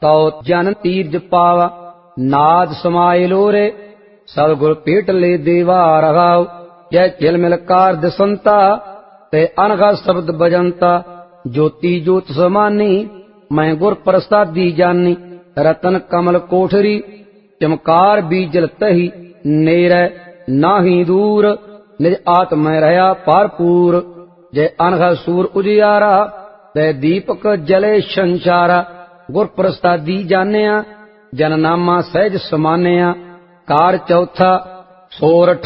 तौ जन तीर्ज पावा। नाद समाये लोरे सतगुर पेट ले देवा रघाव। जय चिलमिल कार दिसंता ते अनघा शब्द बजंता। ज्योति ज्योत समानी मैं गुर प्रसादी जानी। रतन कमल कोठरी चमकार बीजल तही। नेरै नाही दूर निज आत्म रहया पारपूर। जय अनघा सूर उजियारा तै दीपक जले संसारा। गुर प्रसादी जानिया जन नामा सहज समानिया। कार चौथा सोरठ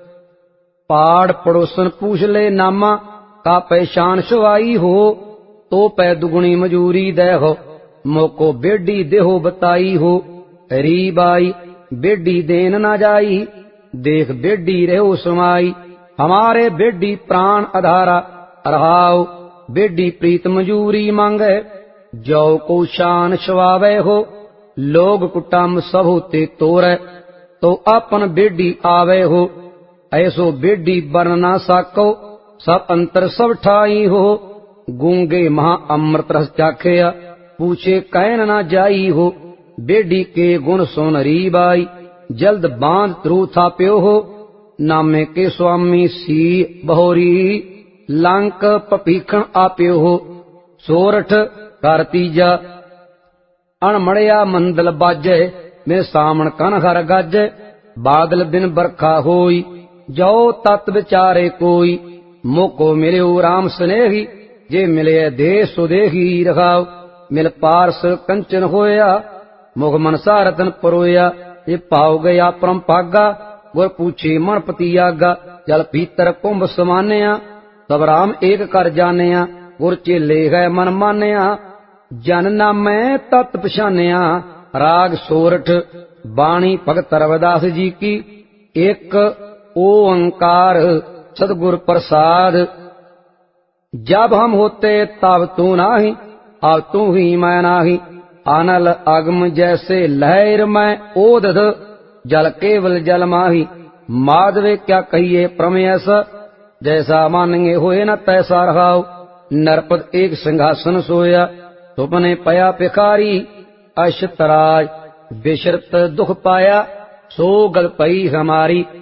पाड़ पड़ोसन पूछ ले नामा। का पहचान सुवाई हो तो पै दुगुनी मजूरी दे हो। मोको बेडी देहो बताई हो। री बाई बेडी देन न जाई देख बेडी रहो समाई। हमारे बेडी प्राण आधारा रहाओ। बेडी प्रीत मजूरी मांगे जो को शान छवावे हो। लोग कुटुंब सब होते तोरे तो अपन बेडी आवे हो। ऐसो बेडी बरन ना साको सब अंतर सब ठाई हो। गूंगे महा अमृत रस चाखया पूछे कहन ना जाई हो। बेडी के गुण सुन री बाई जल्द बांध त्रु थाप्यो हो। नामे के स्वामी सी बहोरी लंक पपीखण आप्यो हो। सोरठ कारतीजा अणमड़िया मंदल बाजे में सामण कन घर गाजे। बादल बिन बरखा होई जो तत् विचारे कोई। मोको मिले राम स्नेही जे मिले देश सुदेही रखाओ। मिल पार्स कंचन होया मुख मनसा रतन परोया। ये पाओ गया परम पागा गुर पूछे मन पतियागा। जल भीतर कुंभ समानिया तब राम एक कर जानिया। गुर चेले गए मन मानिया जन नामै तत् पछानिया। राग सोरठ बाणी भगत रविदास जी की। एक ओंकार सदगुर प्रसाद। जब हम होते तब तू नाही अब तू ही मैं नाही। अनल अगम जैसे लहर में ओदध जल केवल जल माही। माधवे क्या कहिए प्रमेयस जैसा मानेंगे होए न तैसा रहाओ। नरपद एक सिंहासन सोया सुपने पया भिखारी। अशतराज विशरत दुख पाया सो गल पई हमारी।